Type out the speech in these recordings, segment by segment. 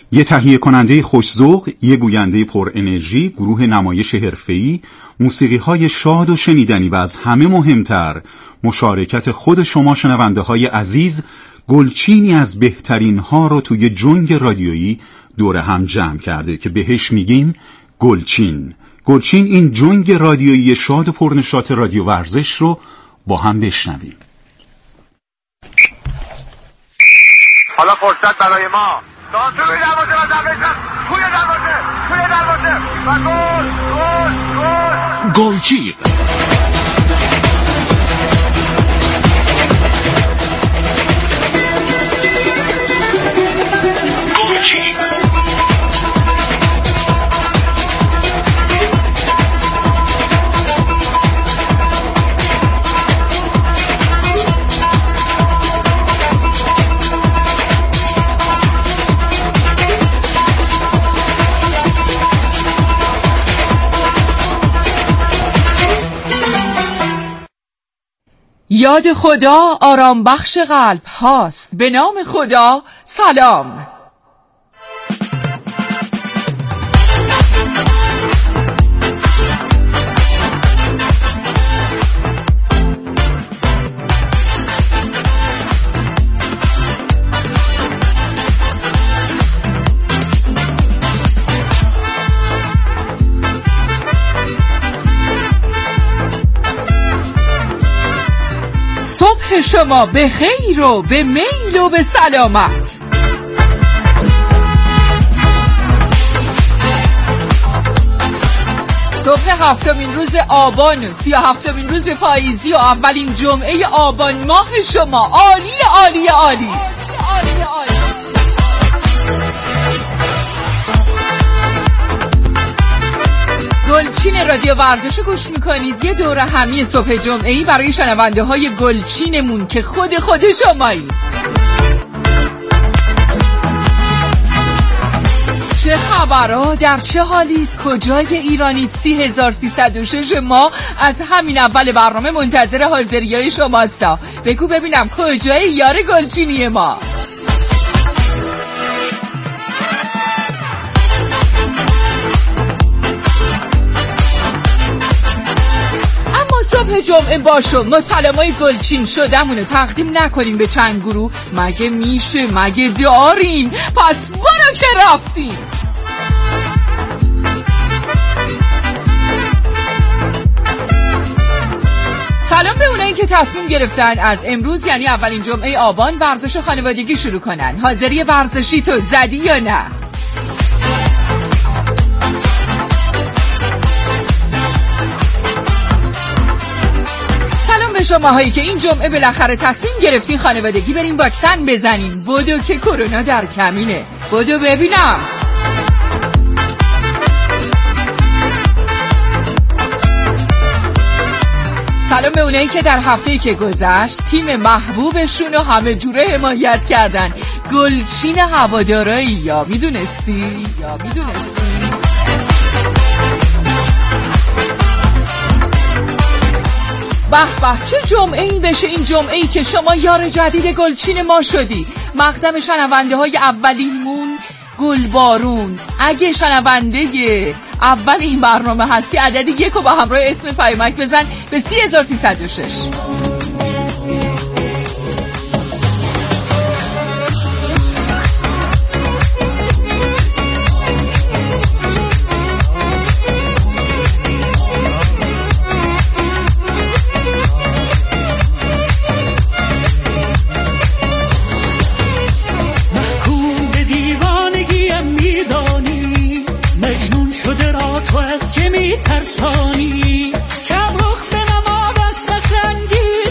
یه تهیه کننده خوش‌ذوق، یه گوینده پر انرژی، گروه نمایش حرفه‌ای، موسیقی‌های شاد و شنیدنی و از همه مهمتر مشارکت خود شما شنونده‌های عزیز، گلچینی از بهترین ها رو توی جنگ رادیویی دور هم جمع کرده که بهش میگیم گلچین. گلچین این جنگ رادیویی شاد و پرنشاط رادیو ورزش رو با هم بشنویم. حالا فرصت برای ما دانسو روی دروازه و زمین‌شن توی دروازه و گل گلچین. یاد خدا آرام بخش قلب هاست. به نام خدا سلام. صبح شما به خیر و به میل و به سلامت. صبح هفتمین روز آبان و 37مین روز پاییزی و اولین جمعه آبان ماه شما عالی عالی عالی. گلچین رادیو ورزش گوش میکنید. یه دوره همی صبح جمعه‌ای برای شنونده های گلچینمون که خود شمایی. چه خبرها؟ در چه حالید؟ کجای ایرانید؟ 3306 ما از همین اول برنامه منتظر حاضریای شماستا. بگو ببینم کجای یار گلچینی ما؟ صبح جمعه باشو ما سلامای گلچین شدمونو تقدیم نکنیم به چند گروه؟ مگه میشه؟ مگه داریم؟ پس برو که رفتیم. سلام به اونایی که تصمیم گرفتن از امروز یعنی اولین جمعه آبان ورزش خانوادگی شروع کنن. حاضری ورزشی تو زدی یا نه؟ سلام به شماهایی که این جمعه بالاخره تصمیم گرفتین خانوادگی بریم واکسن بزنین. بدو که کرونا در کمینه. بدو ببینم. سلام به اونایی که در هفته‌ای که گذشت تیم محبوبشون رو همه جوره حمایت کردن. گلچین هوادارایی یا میدونستی؟ به به چه جمعه‌ای بشه این جمعه‌ای که شما یار جدید گلچین ما شدی. مقدم شنونده های اولیمون گلبارون. اگه شنونده اول این برنامه هستی عددی 1 رو با همراه اسم پیامک بزن به 3306. ترسانی کبرخ به نما بست رنگی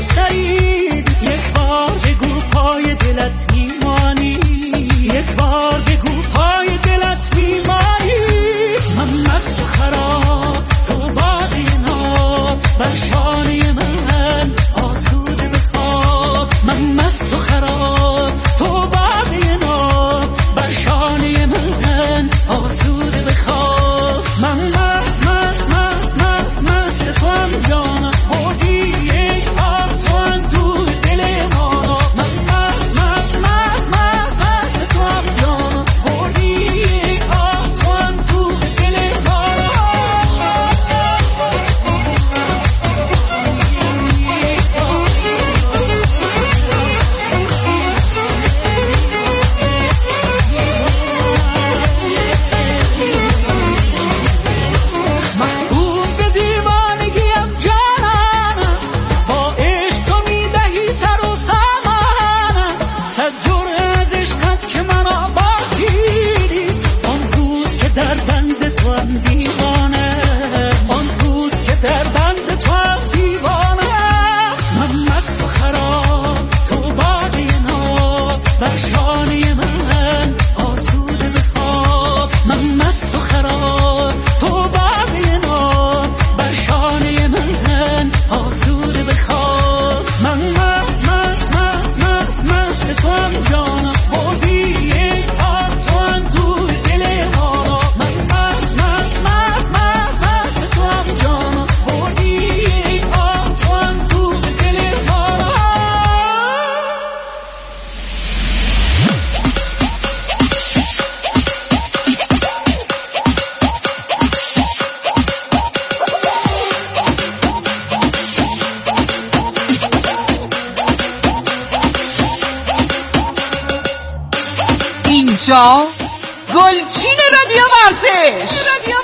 اینجا گلچین رادیو ورزش.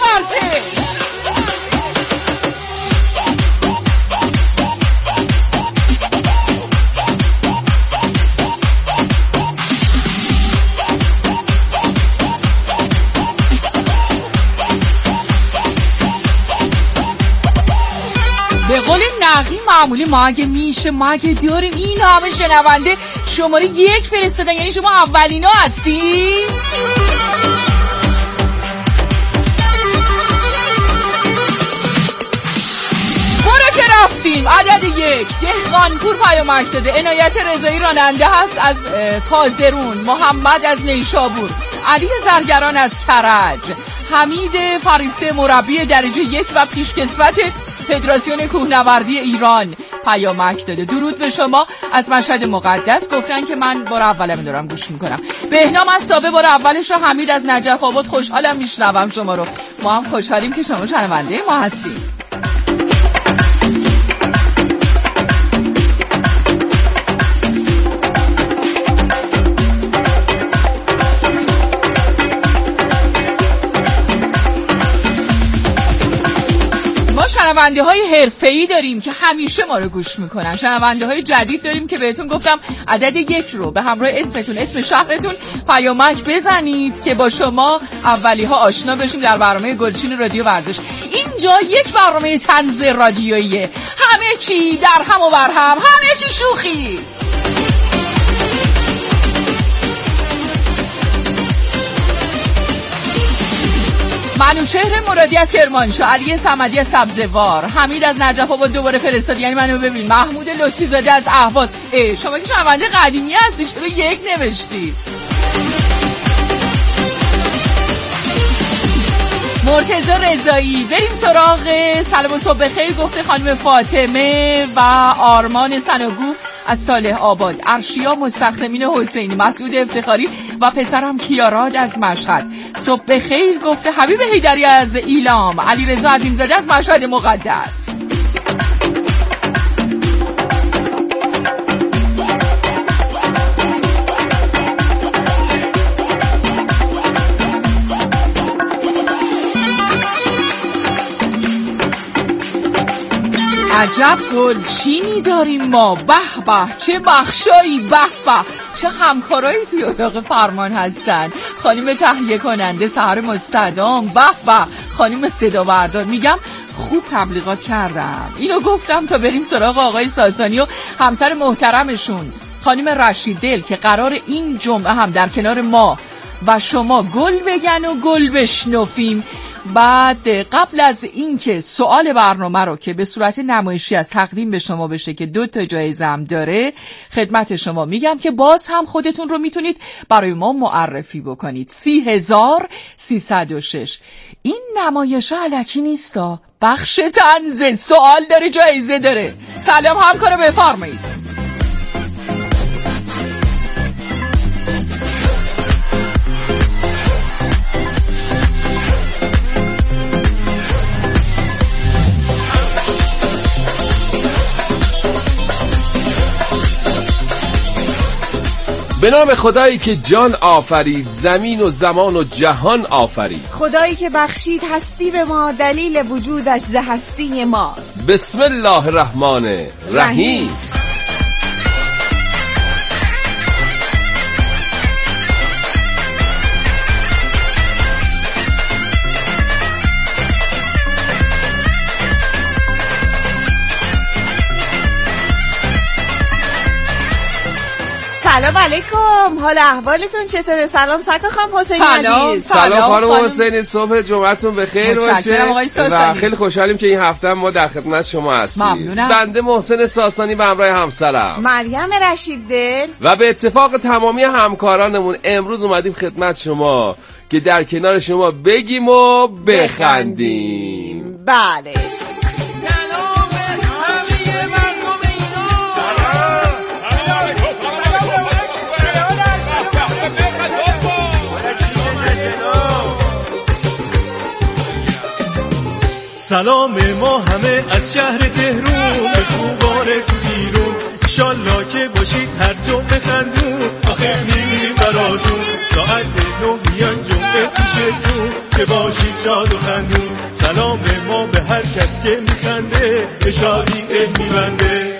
به قول نقی معمولی ما اگه میشه ما اگه داریم این همه شنونده شماره 1 فرستادن، یعنی شما اولینا هستی؟ برو که رفتیم. عدد 1 دهقانپور پیامک داده. عنایت رضایی راننده هست از کازرون، محمد از نیشابور، علی زرگران از کرج، حمید فریفته مربی درجه 1 و پیشکسوت فدراسیون کوهنوردی ایران پیامک داده. درود به شما از مشهد مقدس. گفتن که من بار اولم دارم گوش میکنم. بهنام از سابه بار اولش رو. حمید از نجف آباد خوشحالم میشنوم شما رو. ما هم خوشحالیم که شما شنونده ما هستید. شنونده های حرفه‌ای داریم که همیشه ما رو گوش میکنن. شنونده های جدید داریم که بهتون گفتم عدد 1 رو به همراه اسمتون، اسم شهرتون پیامک بزنید که با شما اولی ها آشنا بشیم در برنامه گلچین رادیو ورزش. اینجا یک برنامه طنز رادیوییه، همه چی در هم و بر هم، همه چی شوخی. منوچهر مرادی از کرمانشاه، علی صمدی از سبزوار، حمید از نجف آباد دوباره فرستاد. یعنی منو ببین. محمود لطفی زاده از اهواز. شما که شنونده قدیمی هستی چرا 1 نوشتی؟ مرتضی رضایی. بریم سراغ سلام و صبح بخیر گفته خانم فاطمه و آرمان سناگو از صالح آباد، ارشیا مستخدمین حسینی، مسعود افتخاری و پسرم کیاراد از مشهد. صبح بخیر گفته حبیب حیدری از ایلام، علیرضا عظیمزاده از مشهد مقدس. عجب گلچینی داریم ما. به به چه بخشایی، به به چه همکارایی توی اتاق فرمان هستن. خانم تهیه کننده سحر مستدام، به به خانم صدا بردار. میگم خوب تبلیغات کردم. اینو گفتم تا بریم سراغ آقای ساسانی و همسر محترمشون خانم رشید دل که قرار این جمعه هم در کنار ما و شما گل بگن و گل بشنفیم. بعد قبل از اینکه سوال برنامه رو که به صورت نمایشی از تقدیم به شما بشه که 2 تا جایزه هم داره خدمت شما میگم که باز هم خودتون رو میتونید برای ما معرفی بکنید. 30306 این نمایش الکی نیستا، بخش طنز، سوال داره، جایزه داره. سلام همکارو بفرمایید. به نام خدایی که جان آفرید، زمین و زمان و جهان آفرید. خدایی که بخشید هستی به ما، دلیل وجودش ز هستی ما. بسم الله الرحمن الرحیم. سلام علیکم، حال احوالتون چطوره؟ سلام سکا خانم حسینی عزیز. سلام خانم حسینی، صبح جمعتون بخیر باشه و خیلی خوشحالیم که این هفته ما در خدمت شما هستیم. بنده محسن ساسانی به همراه همسرم مریم رشید دل و به اتفاق تمامی همکارانمون امروز اومدیم خدمت شما که در کنار شما بگیم و بخندیم. بله سلام ما همه از شهر تهرون، به خوباره تو بیرون، انشالله که باشید هر جمعه خندون، آخه میمیریم براتون، ساعت 9 میان جمعه پیشتون که باشید شاد و خندون. سلام ما به هر کس که میخنده، به شادی میبنده.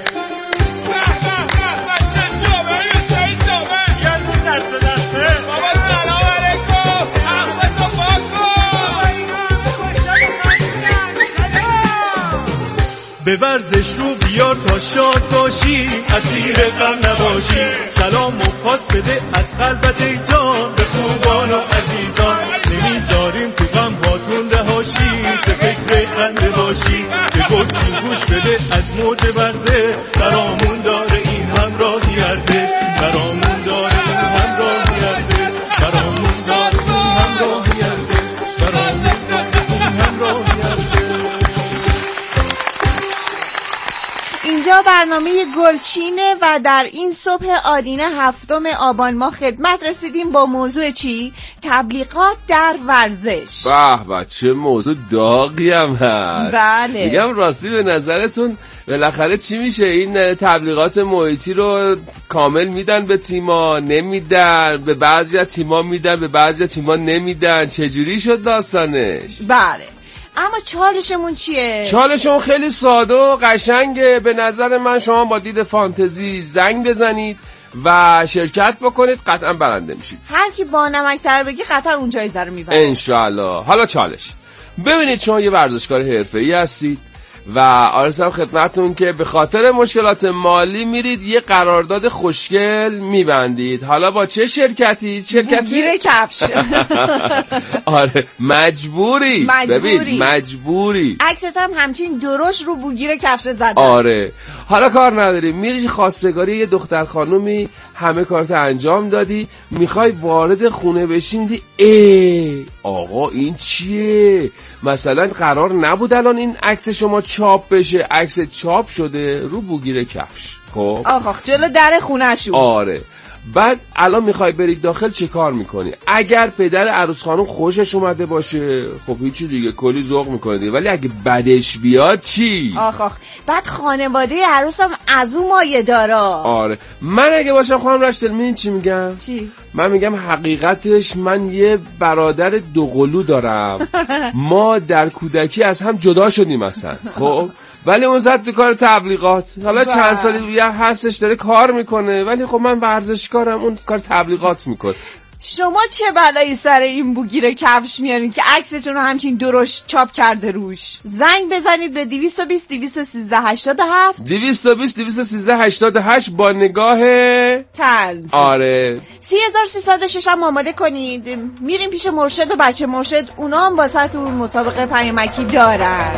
به ورزش رو بیار تا شاد باشی، اسیر غم نباشی. سلام و پاس بده از قلبت ای جان، به خوبان و عزیزان. نمیذاریم تو غم باتون رهاشی، به فکر خنده باشی. به گلچین گوش بده از موج ورزش، برامون داره این همراهی ارزش، برامون داره این همراهی ارزش، برامون داره این همراهی ارزش، برامون داره این همراهی ارزش. اینجا برنامه گلچینه و در این صبح آدینه 7 آبان ما خدمت رسیدیم با موضوع چی؟ تبلیغات در ورزش. به چه موضوع داغی هم هست. بله میگم راستی به نظرتون بالاخره چی میشه؟ این تبلیغات محیطی رو کامل میدن به تیما، نمیدن؟ به بعضی از تیما میدن، به بعضی از تیما نمیدن. چجوری شد داستانش؟ بله اما چالشمون چیه؟ چالشمون خیلی ساده و قشنگه. به نظر من شما با دید فانتزی زنگ بزنید و شرکت بکنید، قطعا برنده میشید. هر کی با نمک‌تر بگی قطعا اون جایزه رو میبره انشالله. حالا چالش، ببینید شما یه ورزشکار حرفه‌ای هستید و آرزوام خدمتتون که به خاطر مشکلات مالی میرید یه قرارداد خوشگل میبندید. حالا با چه شرکتی؟ بوگیر کفش. آره مجبوری. ببین مجبوری. عکست هم همچین درشت رو بوگیر کفش زدن. آره حالا کار نداری، میری خواستگاری یه دختر خانومی، همه کارت انجام دادی، میخوای وارد خونه بشین، دی آقا این چیه؟ مثلا قرار نبود الان این عکس شما چاپ بشه، عکس چاپ شده رو بوگیر کفش. خب آخ جلو در خونه شو. آره بعد الان میخوای برید داخل، چه کار میکنی؟ اگر پدر عروس خانم خوشش اومده باشه خب هیچی دیگه، کلی ذوق میکنه، ولی اگه بدش بیاد چی؟ آخ بعد خانواده عروسم از اون مایه دارا. آره من اگه باشم خانم رشتل میدین چی میگم؟ چی؟ من میگم حقیقتش من یه برادر دوقلو دارم، ما در کودکی از هم جدا شدیم اصلا. خب ولی اون زد تو کار تبلیغات، حالا چند سالی یه هستش داره کار میکنه، ولی خب من ورزشکارم، اون کار تبلیغات میکنه. شما چه بلایی سر این بوگیر کفش میارین که عکستون رو همچین درشت چاپ کرده روش؟ زنگ بزنید به 220 213 87 220 213 88 با نگاه طنز. آره 3306 هم آماده کنید، میریم پیش مرشد و بچه مرشد، اونا هم واسهتون مسابقه پیامکی دارن.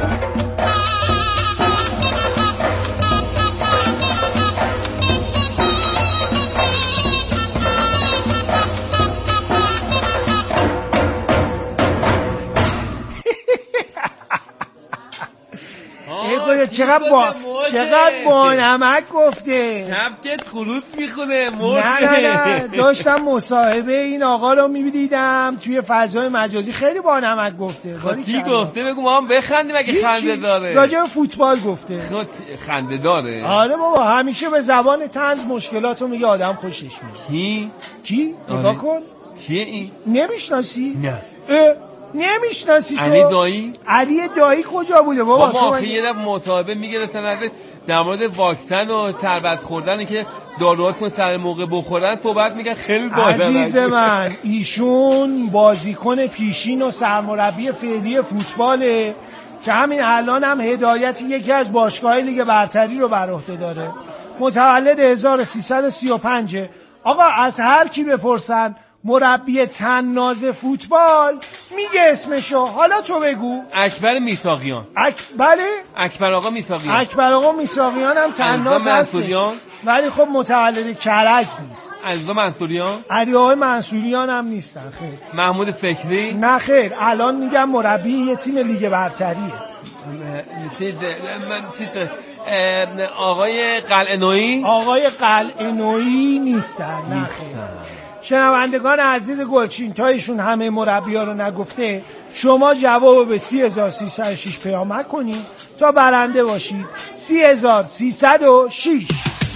چقدر با نمک گفته، کبکت خلوط میخونه. نه داشتم مصاحبه این آقا رو میدیدم توی فضای مجازی، خیلی با نمک گفته. کی گفته؟ بگو ما هم بخندیم اگه خنده داره. راجع به فوتبال گفته. خنده داره؟ آره بابا همیشه به زبان طنز مشکلاتو میگه، آدم خوشش میاد. کی؟ نگاه کن. کیه این؟ نمیشناسی؟ نه. نمیشناسی تو؟ علی دایی کجا بوده بابا؟ آخه یه دفعه مصاحبه میگرفتن در مورد واکسن و تربت خوردن که داروهاتون سر موقع بخورن صحبت میگن، خیلی باحاله. عزیز من ایشون بازیکن پیشین و سرمربی فعلی فوتباله که همین الان هم هدایت یکی از باشگاه‌های لیگ برتری رو بر عهده داره. متولد 1335. آقا از هر کی بپرسن مربی طناز فوتبال میگه اسمشو، حالا تو بگو. اکبر میثاقیان. بله اکبر آقا میثاقیان. اکبر آقا میثاقیان هم طناز هستش، ولی خب متولد کرج نیست. علیرضا منصوریان. علیرضا منصوریان هم نیستن. خیر. محمود فکری. نه خیر، الان میگم مربی یه تیم لیگ برتریه. آقای قلعه‌نویی. آقای قلعه‌نویی نیستن. نه خیر. شنوندگان عزیز گلچین، تا ایشون همه مربی‌ها رو نگفته، شما جواب به 3306 پیامک کنید تا برنده باشید. 3306.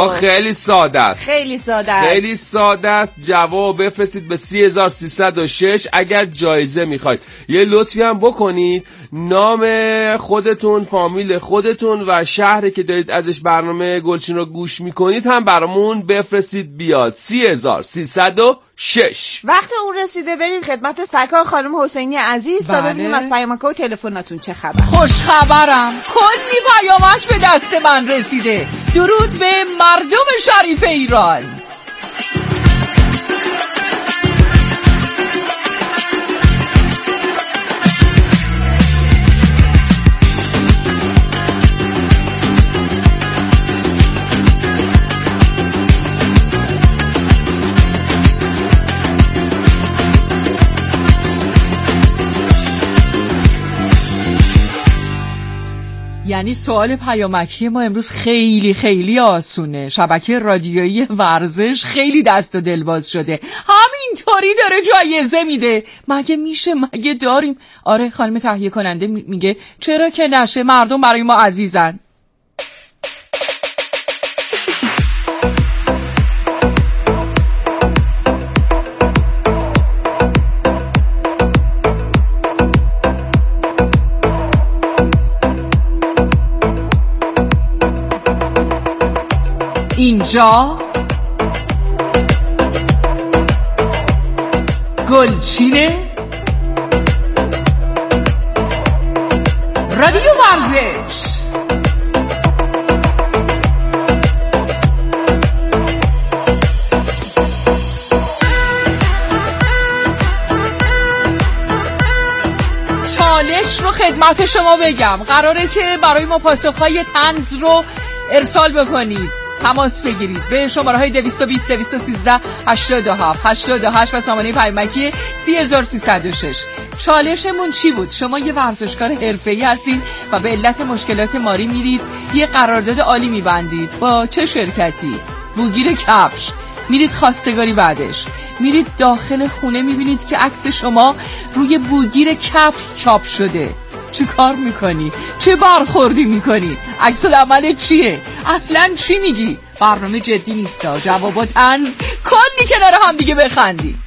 آقا خیلی ساده است. خیلی ساده است. جواب بفرستید به 3306. اگر جایزه میخواید یه لطفی هم بکنید، نام خودتون، فامیل خودتون و شهری که دارید ازش برنامه گلچین رو گوش میکنید هم برامون بفرستید بیاد. 3306. وقت اون رسیده برید خدمت سرکار خانم حسینی عزیز تا ببینیم از پیامک‌ها و تلفناتون چه خبر. خوش خبرم، کلی پیامک به دست من رسیده. درود به مردم شریف ایران. یعنی سوال پیامکی ما امروز خیلی خیلی آسونه. شبکه رادیویی ورزش خیلی دست و دلباز شده، همینطوری داره جایزه میده. مگه میشه؟ مگه داریم؟ آره خانم تهیه کننده میگه چرا که نشه، مردم برای ما عزیزن. اینجا گلچینه رادیو ورزش. چالش رو خدمت شما بگم، قراره که برای ما پاسخهای طنز رو ارسال بکنید. تماس بگیرید به شماره‌های 220 213 87 88 و سامانه پیامکی 3306. چالشمون چی بود؟ شما یه ورزشکار حرفه‌ای هستین و به علت مشکلات مالی میرید یه قرارداد عالی میبندید با چه شرکتی؟ بوگیر کفش. میرید خواستگاری، بعدش میرید داخل خونه میبینید که عکس شما روی بوگیر کفش چاپ شده. چه کار میکنی؟ چه برخوردی میکنی؟ عکس العمل چیه؟ اصلا چی میگی؟ برنامه جدی نیستا، جوابا طنز، کلی کنار هم دیگه بخندی.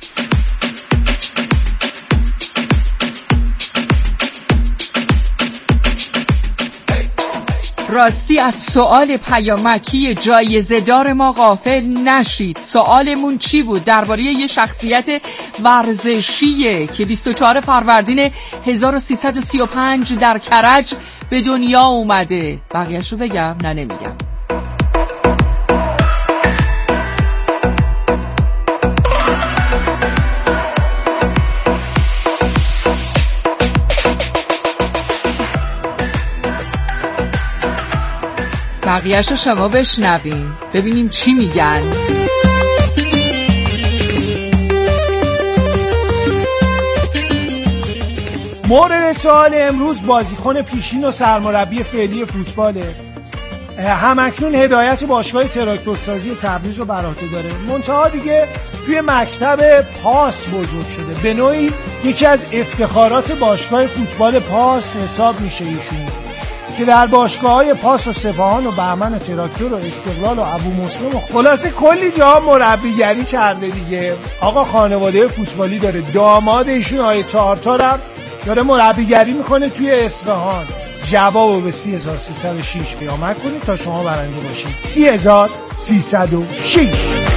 راستی از سوال پیامکی جایزه دار ما غافل نشید. سوالمون چی بود؟ درباره یه شخصیت ورزشیه که 24 فروردین 1335 در کرج به دنیا اومده. بقیه‌شو بگم؟ نه نمیگم. بقیه‌شو شما بشنوین ببینیم چی میگن. مورد سوال امروز بازیکن پیشین و سرمربی فعلی فوتباله. همکنون هدایت باشگاه تراکتورسازی تبریز رو بر عهده داره. منتها دیگه توی مکتب پاس بزرگ شده. به نوعی یکی از افتخارات باشگاه فوتبال پاس حساب میشه ایشون، که در باشگاه‌های پاس و سپاهان و بهمن و تراکتور و استقلال و ابو مسلم و خلاصه کلی جا مربیگری کرده دیگه. آقا خانواده فوتبالی داره. داماد ایشون آقای تارتارم داره مربیگری میکنه توی اصفهان. جوابو به 3306 پیامک کنید تا شما برنده باشید. 3306.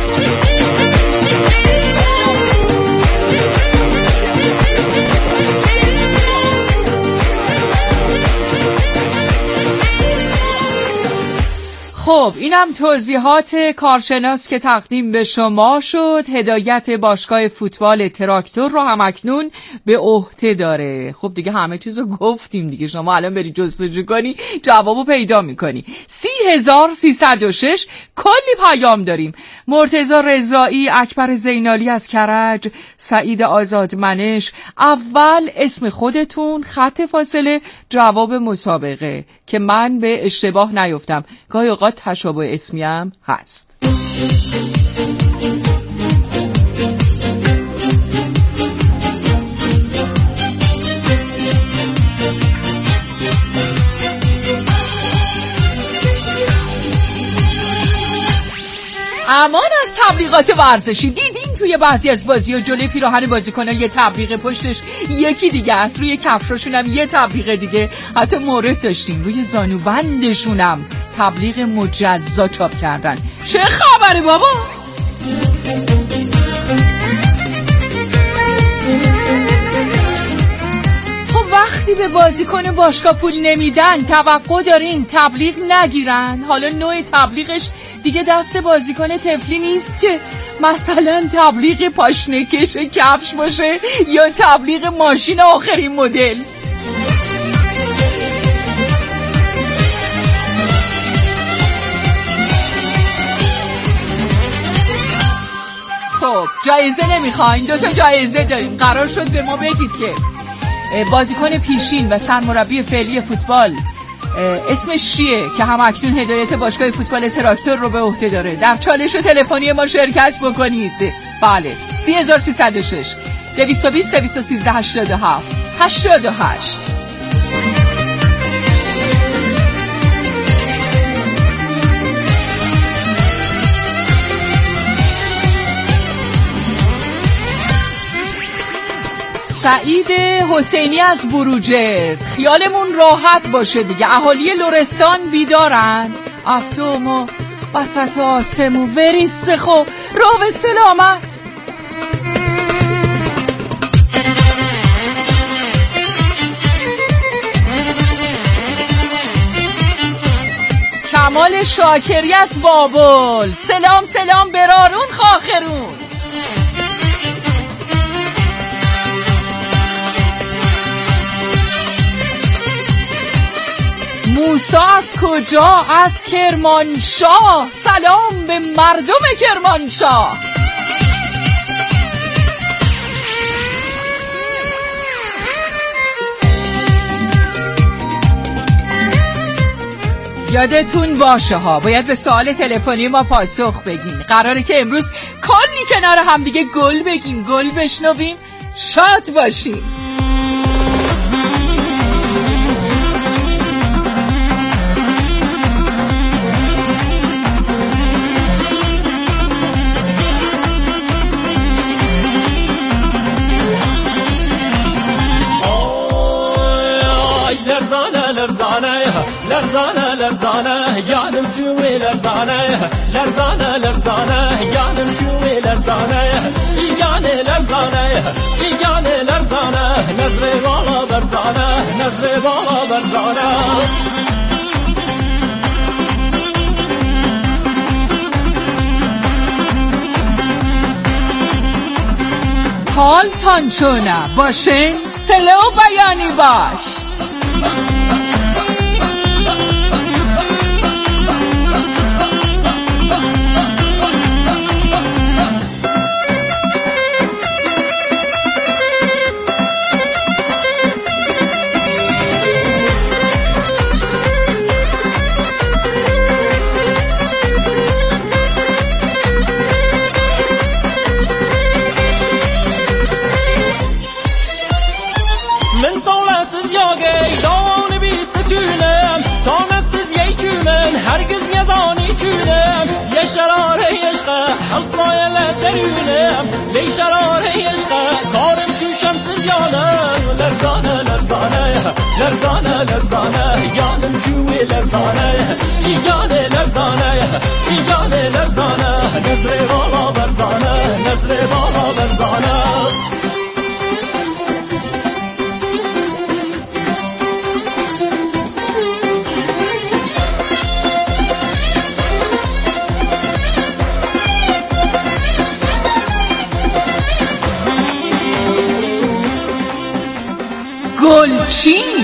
خب اینم توضیحات کارشناس که تقدیم به شما شد. هدایت باشگاه فوتبال تراکتور رو هم اکنون به عهده داره. خب دیگه همه چیزو گفتیم دیگه، شما الان بری جستجو کنی جوابو پیدا میکنی. 3306 کلی پیام داریم. مرتضی رضایی، اکبر زینالی از کرج، سعید آزادمنش. اول اسم خودتون، خط فاصله، جواب مسابقه که من به اشتباه نیفتم. گاهی اوقات تشابه اسمی هم هست. امان از تبلیغات ورزشی. دیدین توی بعضی از بازی‌ها جلوی پیراهن بازیکن‌ها یه تبلیغ، پشتش یکی دیگه است، روی کفشاشون هم یه تبلیغ دیگه. حتی مورد داشتیم روی زانوبندشون هم تبلیغ مجزا چاپ کردن. چه خبره بابا؟ وقتی به بازیکن باشگاه پول نمیدن توقع دارین تبلیغ نگیرن. حالا نوع تبلیغش دیگه دست بازیکن طفلی نیست که مثلا تبلیغ پاشنه کش کفش باشه یا تبلیغ ماشین آخرین مدل. خب جایزه نمیخواین؟ 2 تا جایزه داریم. قرار شد به ما بگید که بازیکن پیشین و سرمربی فعلی فوتبال اسمش چیه که هم اکنون هدایت باشگاه فوتبال تراکتور رو به عهده داره. در چالش تلفنی ما شرکت بکنید. بله 3306 220 213 87 88. سعید حسینی از بروجرد: خیالمون راحت باشه دیگه، اهالی لرستان بیدارن، افتوم و وسط آسم و وریسخ و رو به سلامت. کمال شاکری از بابل: سلام سلام برارون خاخرون. موسا از کجا؟ از کرمانشاه. سلام به مردم کرمانشاه. یادتون باشه ها، باید به سوال تلفنی ما پاسخ بگین. قراره که امروز کلی کنار هم دیگه گل بگیم، گل بشنویم، شاد باشیم. لرزانه لرزانه یانم جوی لرزانه لرزانه لرزانه یانم جوی لرزانه ایگانه لرزانه ایگانه لرزانه نظر بالا برزانه نظر بالا برزانه. حال تانچونه باشین سلو بیانی باش. هرگز یزانی چونم یه شراره عشق حلقای لدرونم لی شراره عشق کارم چون شمس یانم لرزانه لرزانه لرزانه لرزانه یانم جوی لرزانه ایگانه لرزانه ایگانه لرزانه نظر بالا برزانه نظر بالا برزانه. گلچین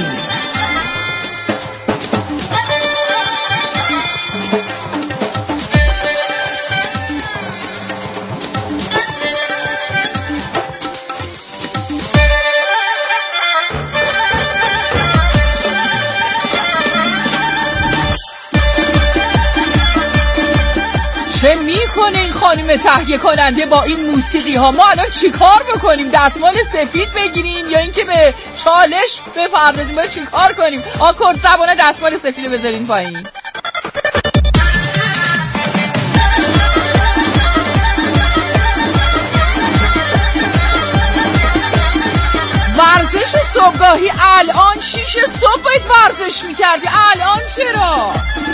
چه میکنه این خانم تهیه کننده با این موسیقی ها؟ ما الان چی کار بکنیم؟ دستمال سفید بگیریم یا اینکه به چالش بپردازیم؟ باید چی کار کنیم؟ آکورد زبانه دستمال سفید بذارین پایین. صبحگاهی الان 6 صبح باید ورزش میکردی، الان چرا؟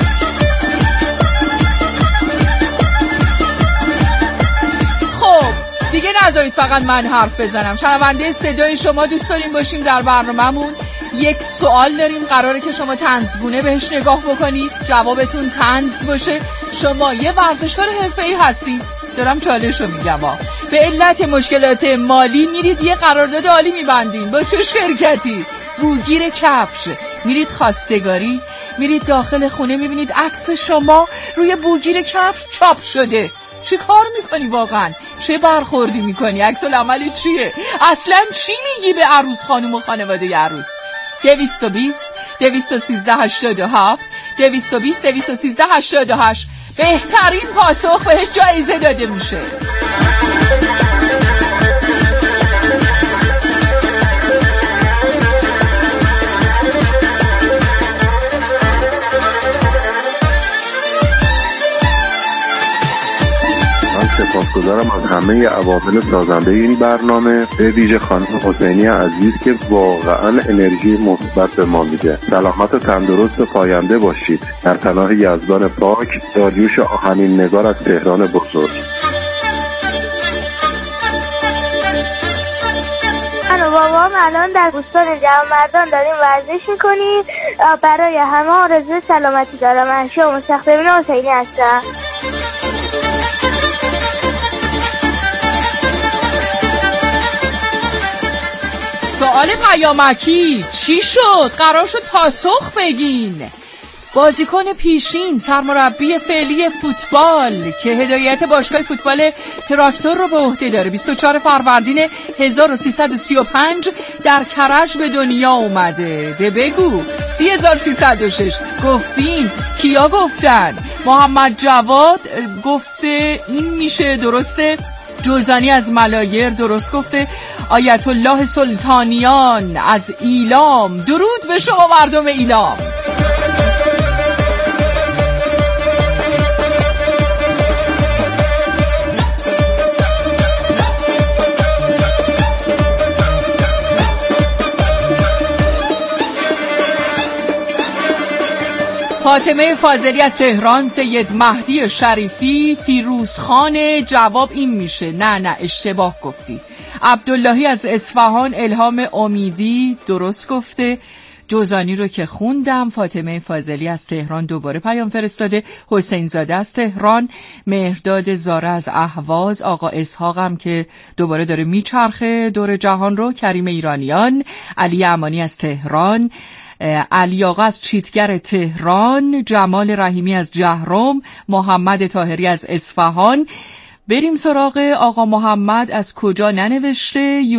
خب دیگه نذارید فقط من حرف بزنم. شنونده صدای شما دوست داریم باشیم در برنامه‌مون. یک سوال داریم، قراره که شما طنزگونه بهش نگاه بکنید، جوابتون طنز باشه. شما یه ورزشکار حرفه‌ای هستید، دارم چالشو میگم به علت مشکلات مالی میرید یه قرارداد عالی میبندین. با چه شرکتی؟ بوگیر کفش. میرید خواستگاری، میرید داخل خونه میبینید عکس شما روی بوگیر کفش چاپ شده. چی کار میکنی واقعا؟ چه برخوردی میکنی؟ عکس العمل چیه؟ اصلا چی میگی به عروس خانم و خانواده عروس؟ 220 213 87 220 213 88 بهترین پاسخ بهش جایزه داده میشه. سپاسگزارم از همه عوامل سازنده این برنامه، به ویژه خانم حسینی عزیز که واقعا انرژی مثبت به ما میده. سلامت و تندرست و پاینده باشید. در پناه یزدان پاک. داریوش آهنین نگار از تهران بزرگ. من و بابام الان در بوستان جوانمردان داریم ورزش میکنیم. برای همه آرزوی سلامتی دارم. منشی و مستخدمین حسینی هستم. سوال پیامکی چی شد؟ قرار شد پاسخ بگین. بازیکن پیشین سرمربی فعلی فوتبال که هدایت باشگاه فوتبال تراکتور رو به عهده داره 24 فروردین 1335 در کرج به دنیا اومده. ده بگو 30306 گفتین، کیا گفتن؟ محمد جواد گفته این میشه درسته، جوزانی از ملایر درست گفته، آیت الله سلطانیان از ایلام. درود به شما مردم ایلام. فاطمه فاضلی از تهران، سید مهدی شریفی، فیروزخان. جواب این میشه. نه اشتباه گفتی. عبداللهی از اصفهان، الهام امیدی درست گفته. جوزانی رو که خوندم. فاطمه فاضلی از تهران دوباره پیام فرستاده. حسین زاده از تهران، مهرداد زاره از اهواز، آقا اسحاقم که دوباره داره میچرخه دور جهان رو، کریم ایرانیان، علی امانی از تهران، علی آقا از چیتگر تهران، جمال رحیمی از جهرم، محمد طاهری از اصفهان. بریم سراغ آقا محمد. از کجا ننوشته؟